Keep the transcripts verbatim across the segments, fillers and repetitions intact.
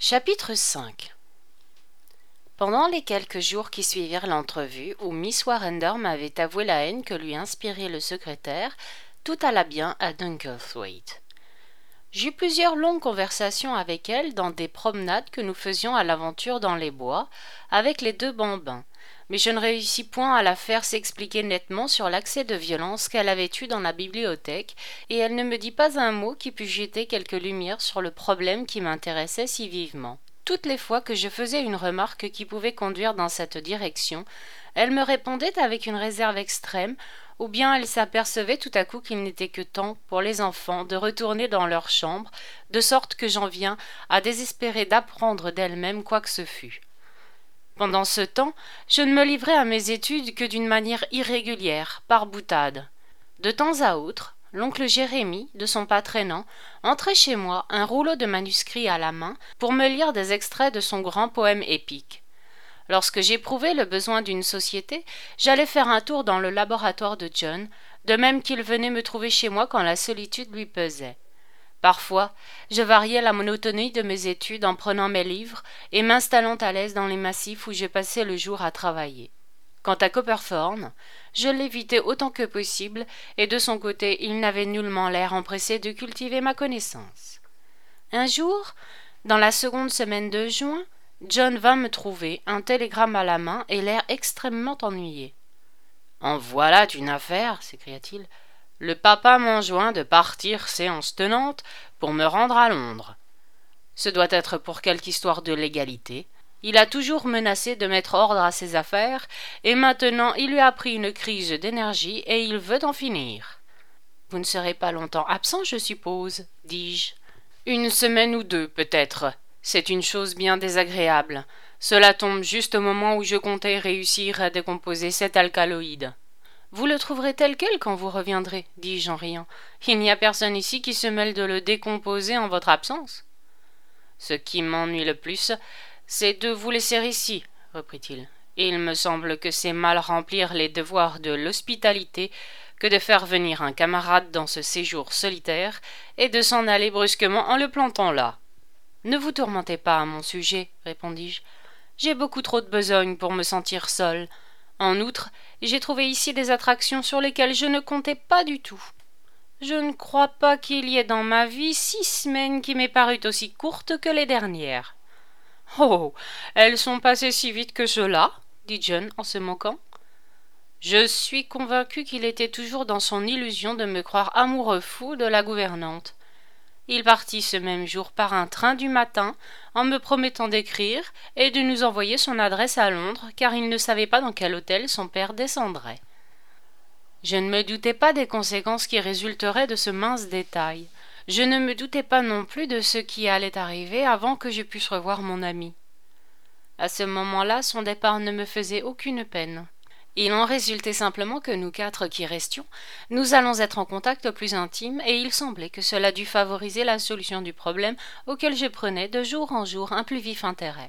Chapitre cinq. Pendant les quelques jours qui suivirent l'entrevue, où Miss Warrender m'avait avoué la haine que lui inspirait le secrétaire, tout alla bien à Dunkerthwaite. J'eus plusieurs longues conversations avec elle dans des promenades que nous faisions à l'aventure dans les bois, avec les deux bambins, mais je ne réussis point à la faire s'expliquer nettement sur l'accès de violence qu'elle avait eu dans la bibliothèque, et elle ne me dit pas un mot qui pût jeter quelque lumière sur le problème qui m'intéressait si vivement. Toutes les fois que je faisais une remarque qui pouvait conduire dans cette direction, elle me répondait avec une réserve extrême, ou bien elle s'apercevait tout à coup qu'il n'était que temps pour les enfants de retourner dans leur chambre, de sorte que j'en viens à désespérer d'apprendre d'elle-même quoi que ce fût. Pendant ce temps, je ne me livrais à mes études que d'une manière irrégulière, par boutade. De temps à autre, l'oncle Jérémie, de son pas traînant, entrait chez moi, un rouleau de manuscrits à la main, pour me lire des extraits de son grand poème épique. Lorsque j'éprouvais le besoin d'une société, j'allais faire un tour dans le laboratoire de John, de même qu'il venait me trouver chez moi quand la solitude lui pesait. Parfois, je variais la monotonie de mes études en prenant mes livres et m'installant à l'aise dans les massifs où je passais le jour à travailler. Quant à Copperthorne, je l'évitais autant que possible, et de son côté il n'avait nullement l'air empressé de cultiver ma connaissance. Un jour, dans la seconde semaine de juin, John vint me trouver, un télégramme à la main et l'air extrêmement ennuyé. « En voilà une affaire !» s'écria-t-il. « Le papa m'enjoint de partir séance tenante pour me rendre à Londres. Ce doit être pour quelque histoire de légalité. Il a toujours menacé de mettre ordre à ses affaires, et maintenant il lui a pris une crise d'énergie et il veut en finir. »« Vous ne serez pas longtemps absent, je suppose, dis-je. »« Une semaine ou deux, peut-être. C'est une chose bien désagréable. Cela tombe juste au moment où je comptais réussir à décomposer cet alcaloïde. »« Vous le trouverez tel quel quand vous reviendrez, dis-je en riant. Il n'y a personne ici qui se mêle de le décomposer en votre absence. »« Ce qui m'ennuie le plus, c'est de vous laisser ici, reprit-il. Il me semble que c'est mal remplir les devoirs de l'hospitalité que de faire venir un camarade dans ce séjour solitaire et de s'en aller brusquement en le plantant là. »« Ne vous tourmentez pas à mon sujet, répondis-je. J'ai beaucoup trop de besogne pour me sentir seule. En outre, j'ai trouvé ici des attractions sur lesquelles je ne comptais pas du tout. Je ne crois pas qu'il y ait dans ma vie six semaines qui m'aient paru aussi courtes que les dernières. »« Oh, elles sont passées si vite que cela, dit John en se moquant. Je suis convaincu qu'il était toujours dans son illusion de me croire amoureux fou de la gouvernante. Il partit ce même jour par un train du matin, en me promettant d'écrire et de nous envoyer son adresse à Londres, car il ne savait pas dans quel hôtel son père descendrait. Je ne me doutais pas des conséquences qui résulteraient de ce mince détail. Je ne me doutais pas non plus de ce qui allait arriver avant que je pusse revoir mon ami. À ce moment-là, son départ ne me faisait aucune peine. Il en résultait simplement que nous quatre qui restions, nous allons être en contact plus intime, et il semblait que cela dût favoriser la solution du problème auquel je prenais de jour en jour un plus vif intérêt.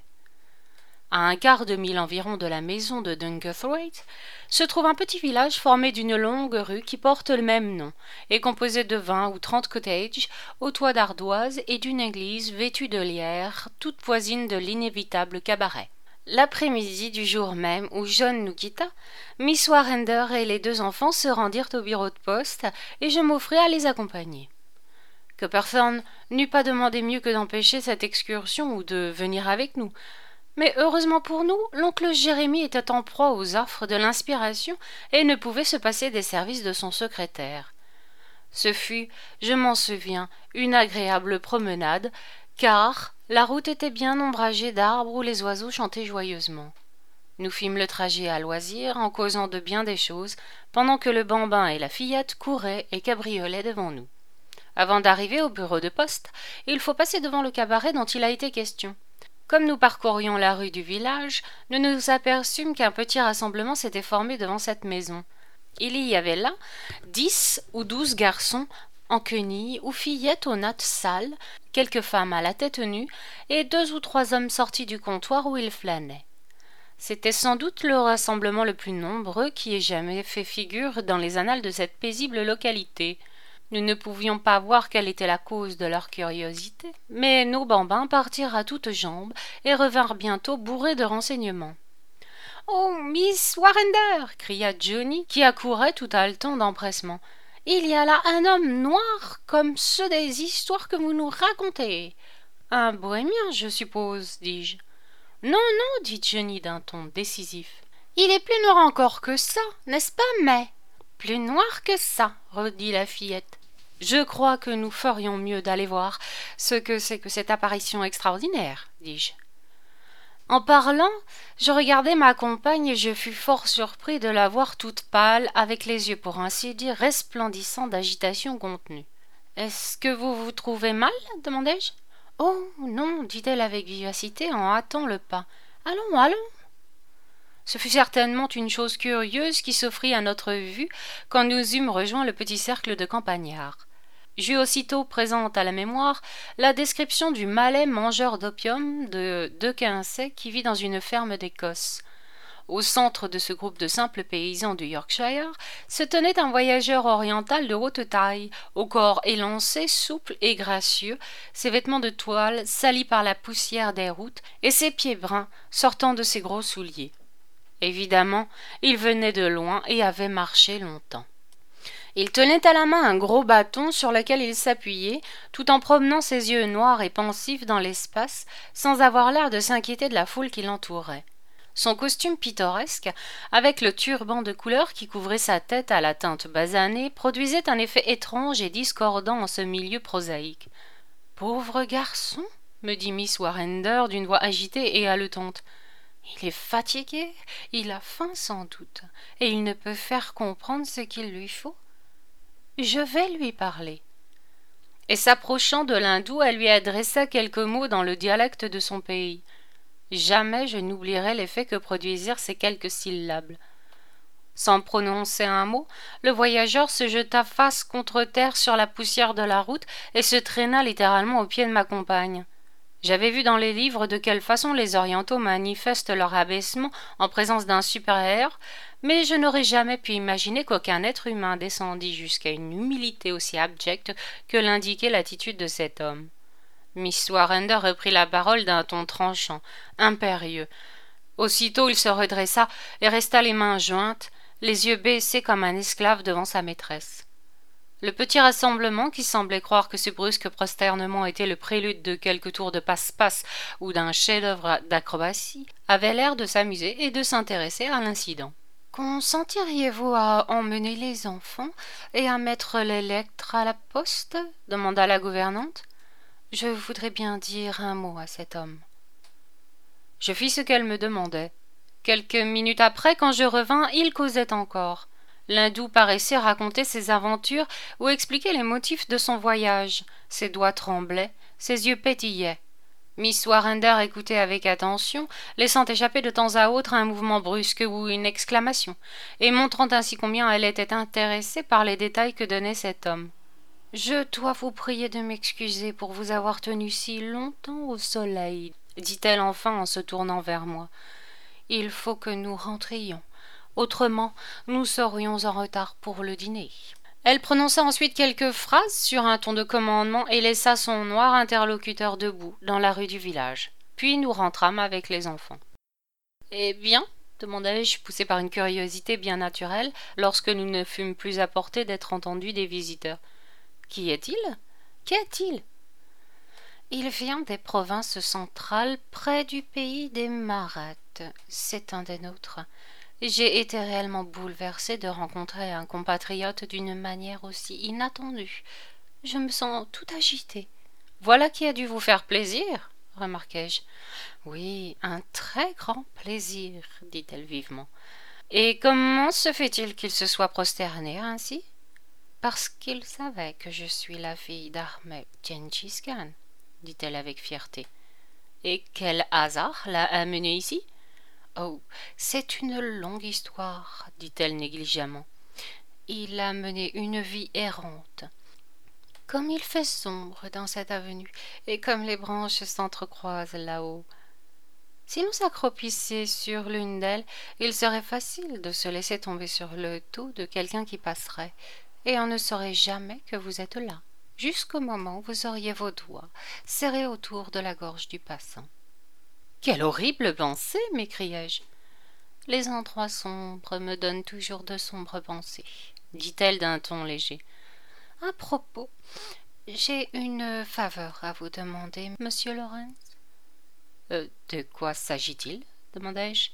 À un quart de mille environ de la maison de Dunkerthwaite se trouve un petit village formé d'une longue rue qui porte le même nom, et composé de vingt ou trente cottages aux toits d'ardoise et d'une église vêtue de lierre, toute voisine de l'inévitable cabaret. L'après-midi du jour même où John nous quitta, Miss Warrender et les deux enfants se rendirent au bureau de poste, et je m'offris à les accompagner. Copperthorne n'eût pas demandé mieux que d'empêcher cette excursion ou de venir avec nous. Mais heureusement pour nous, l'oncle Jérémie était en proie aux affres de l'inspiration et ne pouvait se passer des services de son secrétaire. Ce fut, je m'en souviens, une agréable promenade, car la route était bien ombragée d'arbres où les oiseaux chantaient joyeusement. Nous fîmes le trajet à loisir, en causant de bien des choses, pendant que le bambin et la fillette couraient et cabriolaient devant nous. Avant d'arriver au bureau de poste, il faut passer devant le cabaret dont il a été question. Comme nous parcourions la rue du village, nous nous aperçûmes qu'un petit rassemblement s'était formé devant cette maison. Il y avait là dix ou douze garçons en quenilles ou fillettes aux nattes sales, quelques femmes à la tête nue, et deux ou trois hommes sortis du comptoir où ils flânaient. C'était sans doute le rassemblement le plus nombreux qui ait jamais fait figure dans les annales de cette paisible localité. Nous ne pouvions pas voir quelle était la cause de leur curiosité, mais nos bambins partirent à toutes jambes et revinrent bientôt bourrés de renseignements. « Oh, Miss Warrender !» cria Johnny, qui accourait tout haletant d'empressement. « Il y a là un homme noir comme ceux des histoires que vous nous racontez. »« Un bohémien, je suppose, dis-je. »« Non, non, dit Johnny d'un ton décisif. Il est plus noir encore que ça, n'est-ce pas, mais ?»« Plus noir que ça, redit la fillette. »« Je crois que nous ferions mieux d'aller voir ce que c'est que cette apparition extraordinaire, dis-je. » En parlant, je regardai ma compagne et je fus fort surpris de la voir toute pâle, avec les yeux pour ainsi dire resplendissants d'agitation contenue. « Est-ce que vous vous trouvez mal ?» demandai-je. « Oh non, dit-elle avec vivacité en hâtant le pas. Allons, allons. » Ce fut certainement une chose curieuse qui s'offrit à notre vue quand nous eûmes rejoint le petit cercle de campagnards. J'eus aussitôt présente à la mémoire la description du Malais mangeur d'opium de De Quincey qui vit dans une ferme d'Écosse. Au centre de ce groupe de simples paysans du Yorkshire se tenait un voyageur oriental de haute taille, au corps élancé, souple et gracieux, ses vêtements de toile salis par la poussière des routes et ses pieds bruns sortant de ses gros souliers. Évidemment, il venait de loin et avait marché longtemps. Il tenait à la main un gros bâton sur lequel il s'appuyait, tout en promenant ses yeux noirs et pensifs dans l'espace, sans avoir l'air de s'inquiéter de la foule qui l'entourait. Son costume pittoresque, avec le turban de couleur qui couvrait sa tête à la teinte basanée, produisait un effet étrange et discordant en ce milieu prosaïque. « Pauvre garçon !» me dit Miss Warrender d'une voix agitée et haletante. « Il est fatigué, il a faim sans doute, et il ne peut faire comprendre ce qu'il lui faut. Je vais lui parler. » Et s'approchant de l'hindou, elle lui adressa quelques mots dans le dialecte de son pays. Jamais je n'oublierai l'effet que produisirent ces quelques syllabes. Sans prononcer un mot, le voyageur se jeta face contre terre sur la poussière de la route et se traîna littéralement au pied de ma compagne. J'avais vu dans les livres de quelle façon les orientaux manifestent leur abaissement en présence d'un supérieur, mais je n'aurais jamais pu imaginer qu'aucun être humain descendît jusqu'à une humilité aussi abjecte que l'indiquait l'attitude de cet homme. Miss Warrender reprit la parole d'un ton tranchant, impérieux. Aussitôt il se redressa et resta les mains jointes, les yeux baissés comme un esclave devant sa maîtresse. Le petit rassemblement, qui semblait croire que ce brusque prosternement était le prélude de quelque tour de passe-passe ou d'un chef-d'œuvre d'acrobatie, avait l'air de s'amuser et de s'intéresser à l'incident. « Consentiriez-vous à emmener les enfants et à mettre les lettres à la poste ?» demanda la gouvernante. « Je voudrais bien dire un mot à cet homme. » Je fis ce qu'elle me demandait. Quelques minutes après, quand je revins, il causait encore. L'hindou paraissait raconter ses aventures ou expliquer les motifs de son voyage. Ses doigts tremblaient, ses yeux pétillaient. Miss Warrender écoutait avec attention, laissant échapper de temps à autre un mouvement brusque ou une exclamation, et montrant ainsi combien elle était intéressée par les détails que donnait cet homme. « Je dois vous prier de m'excuser pour vous avoir tenu si longtemps au soleil, » dit-elle enfin en se tournant vers moi. « Il faut que nous rentrions. Autrement, nous serions en retard pour le dîner. » Elle prononça ensuite quelques phrases sur un ton de commandement et laissa son noir interlocuteur debout dans la rue du village. Puis nous rentrâmes avec les enfants. « Eh bien ?» demandai-je, poussé par une curiosité bien naturelle, lorsque nous ne fûmes plus à portée d'être entendus des visiteurs. « Qui est-il ? Qu'est-il » ? « Il vient des provinces centrales, près du pays des Mahrattes. C'est un des nôtres. » J'ai été réellement bouleversée de rencontrer un compatriote d'une manière aussi inattendue. Je me sens tout agitée. « Voilà qui a dû vous faire plaisir, » remarquai-je. « Oui, un très grand plaisir, » dit-elle vivement. « Et comment se fait-il qu'il se soit prosterné ainsi ?»« Parce qu'il savait que je suis la fille d'Ahmed Gengis Khan, » dit-elle avec fierté. « Et quel hasard l'a amené ici ?»« Oh, c'est une longue histoire, » dit-elle négligemment. « Il a mené une vie errante. Comme il fait sombre dans cette avenue, et comme les branches s'entrecroisent là-haut. Si l'on s'accroupissait sur l'une d'elles, il serait facile de se laisser tomber sur le dos de quelqu'un qui passerait, et on ne saurait jamais que vous êtes là, jusqu'au moment où vous auriez vos doigts serrés autour de la gorge du passant. « Quelle horrible pensée !» m'écriai-je. « Les endroits sombres me donnent toujours de sombres pensées, » dit-elle d'un ton léger. « À propos, j'ai une faveur à vous demander, monsieur Lawrence. Euh, »« De quoi s'agit-il » demandai-je.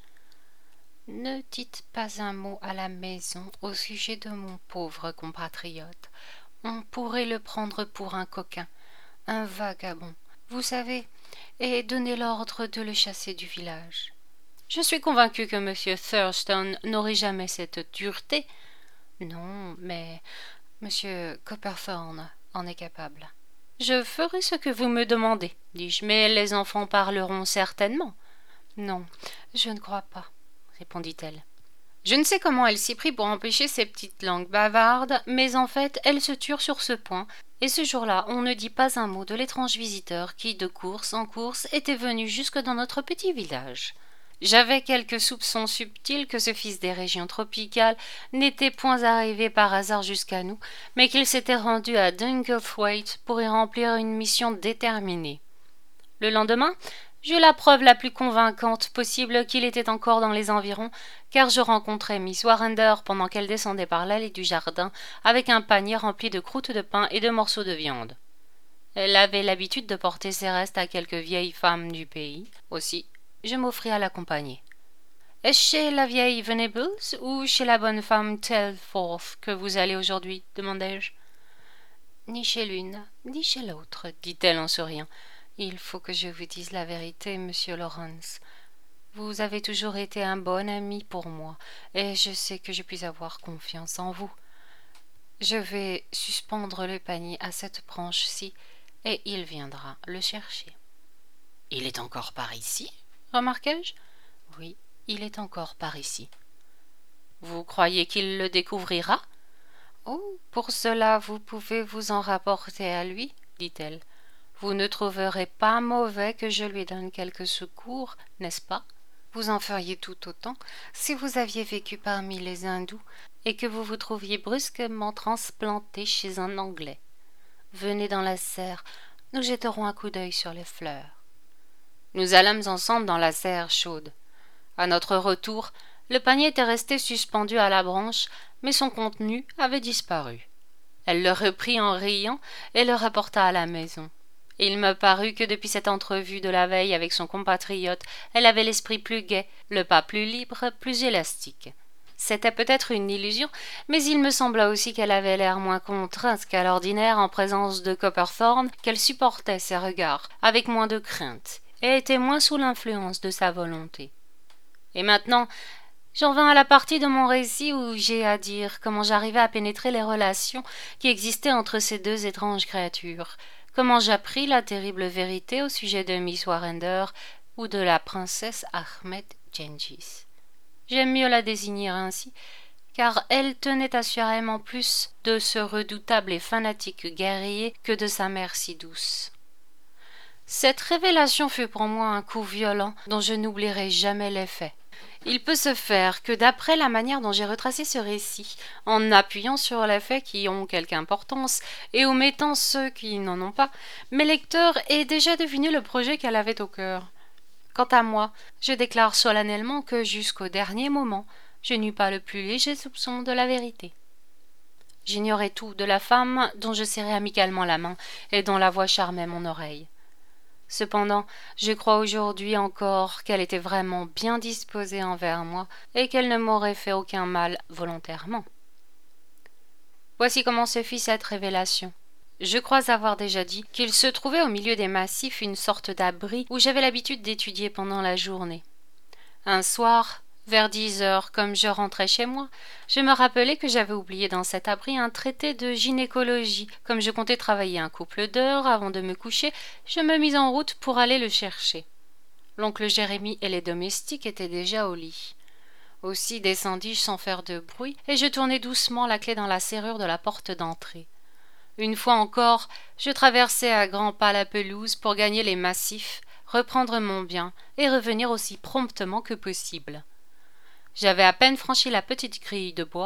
« Ne dites pas un mot à la maison au sujet de mon pauvre compatriote. On pourrait le prendre pour un coquin, un vagabond, vous savez, et donner l'ordre de le chasser du village. Je suis convaincu que monsieur Thurston n'aurait jamais cette dureté. Non, mais monsieur Copperthorne en est capable. »« Je ferai ce que vous me demandez, dis-je, mais les enfants parleront certainement. »« Non, je ne crois pas, répondit-elle. Je ne sais comment elle s'y prit pour empêcher ces petites langues bavardes, mais en fait, elles se turent sur ce point, et ce jour-là, on ne dit pas un mot de l'étrange visiteur qui, de course en course, était venu jusque dans notre petit village. J'avais quelques soupçons subtils que ce fils des régions tropicales n'était point arrivé par hasard jusqu'à nous, mais qu'il s'était rendu à Dunkelthwaite pour y remplir une mission déterminée. Le lendemain, j'eus la preuve la plus convaincante possible qu'il était encore dans les environs, car je rencontrai Miss Warrender pendant qu'elle descendait par l'allée du jardin avec un panier rempli de croûtes de pain et de morceaux de viande. Elle avait l'habitude de porter ses restes à quelques vieilles femmes du pays. Aussi, je m'offris à l'accompagner. « Est-ce chez la vieille Venables ou chez la bonne femme Telforth que vous allez aujourd'hui ?» demandai-je. « Ni chez l'une, ni chez l'autre, » dit-elle en souriant. « Il faut que je vous dise la vérité, monsieur Lawrence. Vous avez toujours été un bon ami pour moi, et je sais que je puis avoir confiance en vous. Je vais suspendre le panier à cette branche-ci, et il viendra le chercher. »« Il est encore par ici ?» remarquai-je. « Oui, il est encore par ici. »« Vous croyez qu'il le découvrira ?»« Oh, pour cela vous pouvez vous en rapporter à lui, » dit-elle. « Vous ne trouverez pas mauvais que je lui donne quelques secours, n'est-ce pas ? Vous en feriez tout autant si vous aviez vécu parmi les hindous et que vous vous trouviez brusquement transplanté chez un Anglais. Venez dans la serre, nous jetterons un coup d'œil sur les fleurs. » Nous allâmes ensemble dans la serre chaude. À notre retour, le panier était resté suspendu à la branche, mais son contenu avait disparu. Elle le reprit en riant et le rapporta à la maison. Il me parut que depuis cette entrevue de la veille avec son compatriote, elle avait l'esprit plus gai, le pas plus libre, plus élastique. C'était peut-être une illusion, mais il me sembla aussi qu'elle avait l'air moins contrainte qu'à l'ordinaire en présence de Copperthorne, qu'elle supportait ses regards avec moins de crainte et était moins sous l'influence de sa volonté. Et maintenant, j'en vins à la partie de mon récit où j'ai à dire comment j'arrivai à pénétrer les relations qui existaient entre ces deux étranges créatures, comment j'appris la terrible vérité au sujet de Miss Warrender ou de la princesse Ahmed Gengis. J'aime mieux la désigner ainsi, car elle tenait assurément plus de ce redoutable et fanatique guerrier que de sa mère si douce. Cette révélation fut pour moi un coup violent dont je n'oublierai jamais l'effet. Il peut se faire que d'après la manière dont j'ai retracé ce récit, en appuyant sur les faits qui ont quelque importance et omettant ceux qui n'en ont pas, mes lecteurs aient déjà deviné le projet qu'elle avait au cœur. Quant à moi, je déclare solennellement que jusqu'au dernier moment, je n'eus pas le plus léger soupçon de la vérité. J'ignorais tout de la femme dont je serrais amicalement la main et dont la voix charmait mon oreille. Cependant, je crois aujourd'hui encore qu'elle était vraiment bien disposée envers moi et qu'elle ne m'aurait fait aucun mal volontairement. Voici comment se fit cette révélation. Je crois avoir déjà dit qu'il se trouvait au milieu des massifs une sorte d'abri où j'avais l'habitude d'étudier pendant la journée. Un soir, vers dix heures, comme je rentrais chez moi, je me rappelai que j'avais oublié dans cet abri un traité de gynécologie. Comme je comptais travailler un couple d'heures avant de me coucher, je me mis en route pour aller le chercher. L'oncle Jérémie et les domestiques étaient déjà au lit. Aussi descendis-je sans faire de bruit, et je tournai doucement la clé dans la serrure de la porte d'entrée. Une fois encore, je traversai à grands pas la pelouse pour gagner les massifs, reprendre mon bien et revenir aussi promptement que possible. J'avais à peine franchi la petite grille de bois,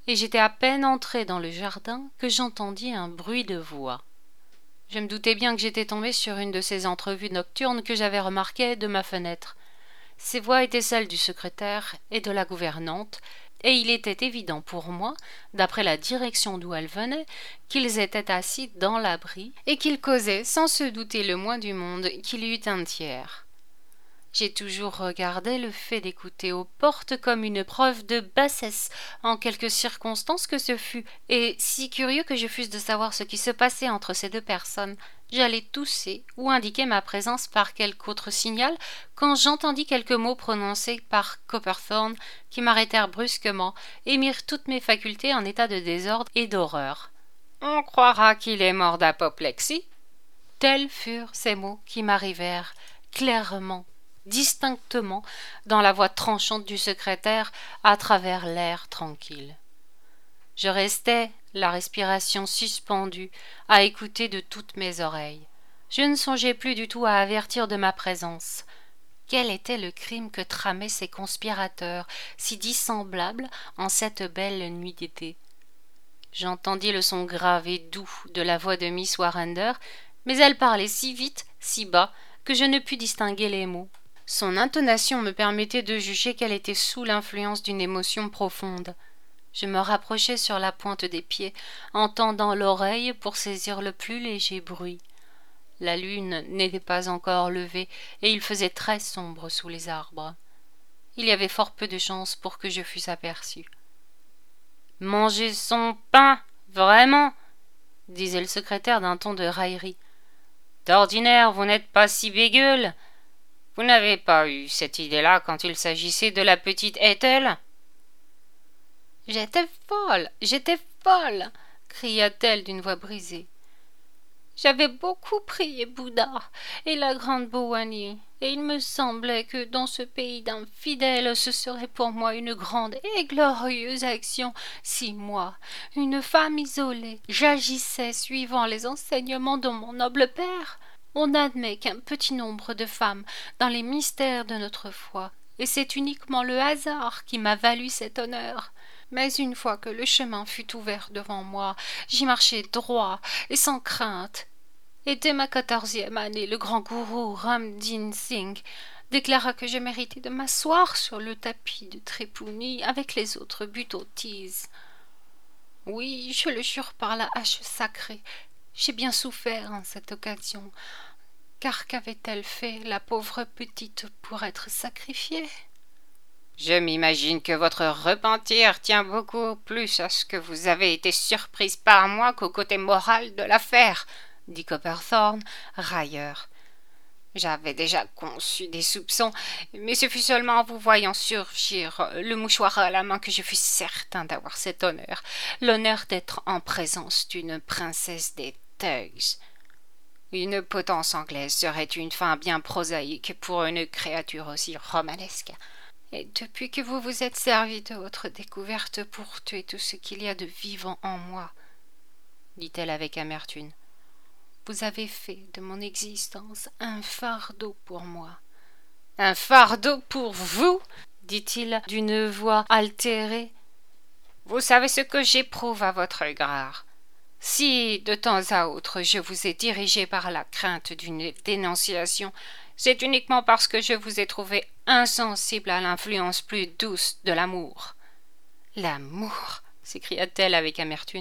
et j'étais à peine entré dans le jardin que j'entendis un bruit de voix. Je me doutais bien que j'étais tombé sur une de ces entrevues nocturnes que j'avais remarquées de ma fenêtre. Ces voix étaient celles du secrétaire et de la gouvernante, et il était évident pour moi, d'après la direction d'où elles venaient, qu'ils étaient assis dans l'abri et qu'ils causaient sans se douter le moins du monde qu'il y eût un tiers. J'ai toujours regardé le fait d'écouter aux portes comme une preuve de bassesse, en quelque circonstance que ce fût, et si curieux que je fusse de savoir ce qui se passait entre ces deux personnes, j'allais tousser ou indiquer ma présence par quelque autre signal quand j'entendis quelques mots prononcés par Copperthorne qui m'arrêtèrent brusquement et mirent toutes mes facultés en état de désordre et d'horreur. « On croira qu'il est mort d'apoplexie » Tels furent ces mots qui m'arrivèrent clairement, distinctement, dans la voix tranchante du secrétaire à travers l'air tranquille. Je restais, la respiration suspendue, à écouter de toutes mes oreilles. Je ne songeais plus du tout à avertir de ma présence. Quel était le crime que tramaient ces conspirateurs, si dissemblables en cette belle nuit d'été? J'entendis le son grave et doux de la voix de Miss Warrender, mais elle parlait si vite, si bas, que je ne pus distinguer les mots. Son intonation me permettait de juger qu'elle était sous l'influence d'une émotion profonde. Je me rapprochai sur la pointe des pieds, en tendant l'oreille pour saisir le plus léger bruit. La lune n'était pas encore levée, et il faisait très sombre sous les arbres. Il y avait fort peu de chance pour que je fusse aperçu. « Manger son pain, vraiment ?» disait le secrétaire d'un ton de raillerie. « D'ordinaire, vous n'êtes pas si bégueule. Vous n'avez pas eu cette idée-là quand il s'agissait de la petite Ethel ?» « J'étais folle, j'étais folle !» cria-t-elle d'une voix brisée. « J'avais beaucoup prié Bouddha et la grande Bhoani, et il me semblait que dans ce pays d'infidèles ce serait pour moi une grande et glorieuse action si moi, une femme isolée, j'agissais suivant les enseignements de mon noble père. On n'admet qu'un petit nombre de femmes dans les mystères de notre foi, et c'est uniquement le hasard qui m'a valu cet honneur. Mais une fois que le chemin fut ouvert devant moi, j'y marchai droit et sans crainte. Et dès ma quatorzième année, le grand gourou Ram Din Singh déclara que je méritais de m'asseoir sur le tapis de Tripuni avec les autres butotis. Oui, je le jure par la hache sacrée, j'ai bien souffert en cette occasion, car qu'avait-elle fait, la pauvre petite, pour être sacrifiée ? Je m'imagine que votre repentir tient beaucoup plus à ce que vous avez été surprise par moi qu'au côté moral de l'affaire, dit Copperthorne, railleur. J'avais déjà conçu des soupçons, mais ce fut seulement en vous voyant surgir le mouchoir à la main que je fus certain d'avoir cet honneur, l'honneur d'être en présence d'une princesse des Thugs. Une potence anglaise serait une fin bien prosaïque pour une créature aussi romanesque. Et depuis que vous vous êtes servi de votre découverte pour tuer tout ce qu'il y a de vivant en moi, dit-elle avec amertume, vous avez fait de mon existence un fardeau pour moi. Un fardeau pour vous, dit-il d'une voix altérée. Vous savez ce que j'éprouve à votre égard. Si, de temps à autre, je vous ai dirigé par la crainte d'une dénonciation, c'est uniquement parce que je vous ai trouvé insensible à l'influence plus douce de l'amour. L'amour, s'écria-t-elle avec amertume.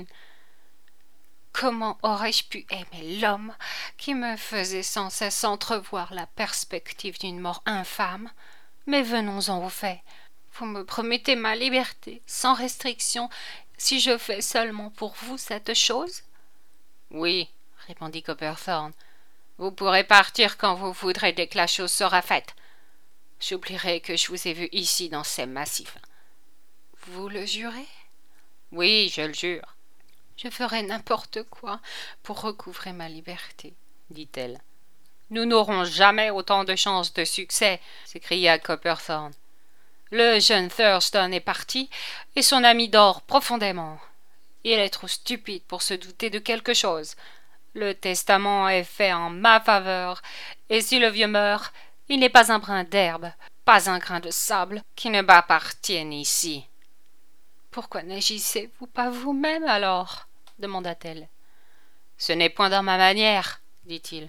Comment aurais-je pu aimer l'homme qui me faisait sans cesse entrevoir la perspective d'une mort infâme? Mais venons-en au fait. Vous me promettez ma liberté, sans restriction, si je fais seulement pour vous cette chose? Oui, répondit Copperthorne. Vous pourrez partir quand vous voudrez dès que la chose sera faite. J'oublierai que je vous ai vu ici dans ces massifs. Vous le jurez? Oui, je le jure. Je ferai n'importe quoi pour recouvrer ma liberté, dit-elle. Nous n'aurons jamais autant de chances de succès, s'écria Copperthorne. Le jeune Thurston est parti, et son ami dort profondément. Il est trop stupide pour se douter de quelque chose. Le testament est fait en ma faveur, et si le vieux meurt, il n'est pas un brin d'herbe, pas un grain de sable qui ne m'appartienne ici. Pourquoi n'agissez-vous pas vous-même alors demanda-t-elle. Ce n'est point dans ma manière, dit-il.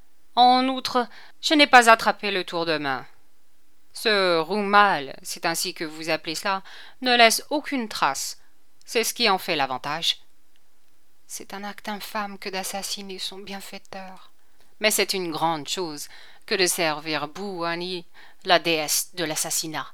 En outre, je n'ai pas attrapé le tour de main. Ce roumal, c'est ainsi que vous appelez cela, ne laisse aucune trace. C'est ce qui en fait l'avantage. C'est un acte infâme que d'assassiner son bienfaiteur. Mais c'est une grande chose que de servir Bouani, la déesse de l'assassinat.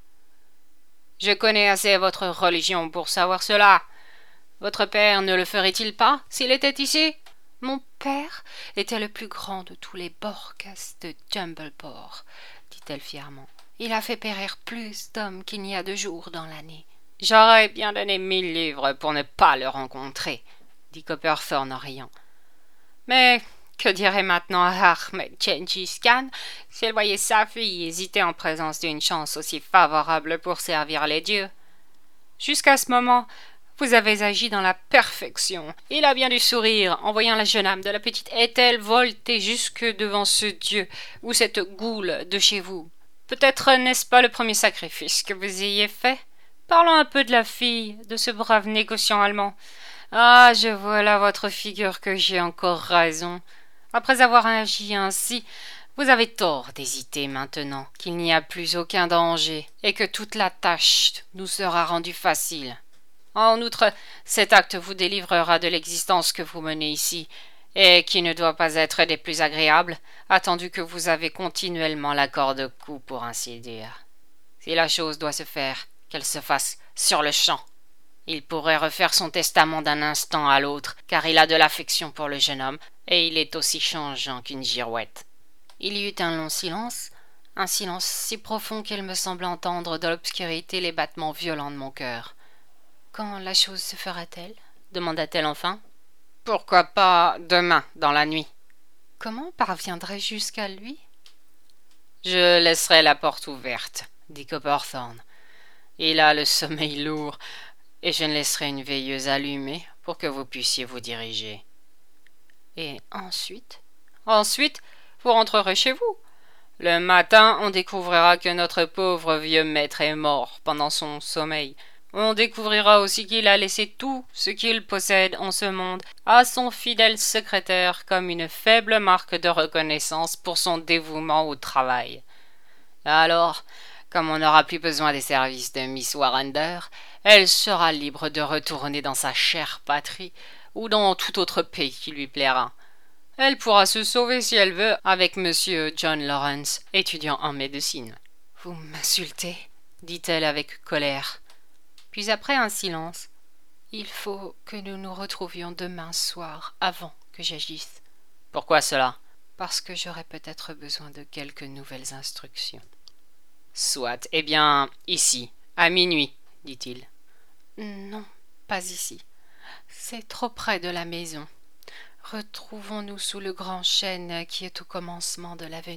Je connais assez votre religion pour savoir cela. Votre père ne le ferait-il pas s'il était ici? Mon père était le plus grand de tous les Borkas de Dumbledore, dit-elle fièrement. Il a fait périr plus d'hommes qu'il n'y a de jours dans l'année. J'aurais bien donné mille livres pour ne pas le rencontrer, dit Copperthorne en riant. Mais que dirait maintenant Ahmed Gengis Khan s'il voyait sa fille hésiter en présence d'une chance aussi favorable pour servir les dieux? Jusqu'à ce moment, vous avez agi dans la perfection. Il a bien dû sourire en voyant la jeune âme de la petite Ethel volter jusque devant ce dieu ou cette goule de chez vous. Peut-être n'est-ce pas le premier sacrifice que vous ayez fait? Parlons un peu de la fille de ce brave négociant allemand. Ah, je vois là votre figure que j'ai encore raison. Après avoir agi ainsi, vous avez tort d'hésiter maintenant qu'il n'y a plus aucun danger et que toute la tâche nous sera rendue facile. En outre, cet acte vous délivrera de l'existence que vous menez ici, et qui ne doit pas être des plus agréables, attendu que vous avez continuellement la corde au cou, pour ainsi dire. Si la chose doit se faire, qu'elle se fasse sur le champ. Il pourrait refaire son testament d'un instant à l'autre, car il a de l'affection pour le jeune homme, et il est aussi changeant qu'une girouette. Il y eut un long silence, un silence si profond qu'il me semble entendre dans l'obscurité les battements violents de mon cœur. Quand la chose se fera-t-elle? Demanda-t-elle enfin. Pourquoi pas demain, dans la nuit? Comment parviendrai-je jusqu'à lui? Je laisserai la porte ouverte, dit Copperthorne. Il a le sommeil lourd, et je ne laisserai une veilleuse allumée pour que vous puissiez vous diriger. Et ensuite? Ensuite, vous rentrerez chez vous. Le matin, on découvrira que notre pauvre vieux maître est mort pendant son sommeil. On découvrira aussi qu'il a laissé tout ce qu'il possède en ce monde à son fidèle secrétaire comme une faible marque de reconnaissance pour son dévouement au travail. Alors, comme on n'aura plus besoin des services de Miss Warrender, elle sera libre de retourner dans sa chère patrie ou dans tout autre pays qui lui plaira. Elle pourra se sauver si elle veut avec monsieur John Lawrence, étudiant en médecine. « Vous m'insultez, » dit-elle avec colère. Puis après un silence, « Il faut que nous nous retrouvions demain soir avant que j'agisse. »« Pourquoi cela ?»« Parce que j'aurai peut-être besoin de quelques nouvelles instructions. »« Soit, eh bien, ici, à minuit, dit-il. »« Non, pas ici. C'est trop près de la maison. Retrouvons-nous sous le grand chêne qui est au commencement de l'avenue. »«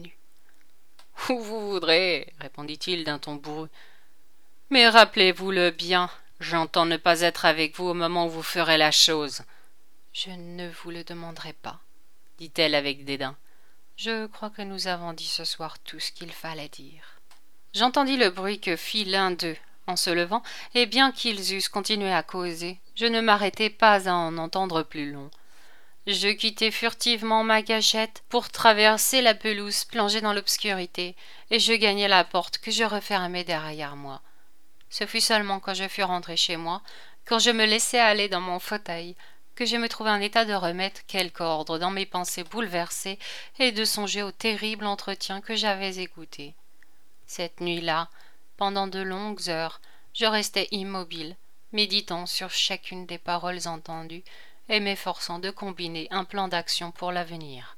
Où vous voudrez, répondit-il d'un ton bourru. Mais rappelez-vous-le bien, j'entends ne pas être avec vous au moment où vous ferez la chose. »« Je ne vous le demanderai pas, dit-elle avec dédain. Je crois que nous avons dit ce soir tout ce qu'il fallait dire. » J'entendis le bruit que fit l'un d'eux en se levant, et bien qu'ils eussent continué à causer, je ne m'arrêtai pas à en entendre plus long. Je quittai furtivement ma cachette pour traverser la pelouse plongée dans l'obscurité, et je gagnai la porte que je refermai derrière moi. Ce fut seulement quand je fus rentré chez moi, quand je me laissai aller dans mon fauteuil, que je me trouvai en état de remettre quelque ordre dans mes pensées bouleversées et de songer au terrible entretien que j'avais écouté. Cette nuit-là, pendant de longues heures, je restai immobile, méditant sur chacune des paroles entendues et m'efforçant de combiner un plan d'action pour l'avenir.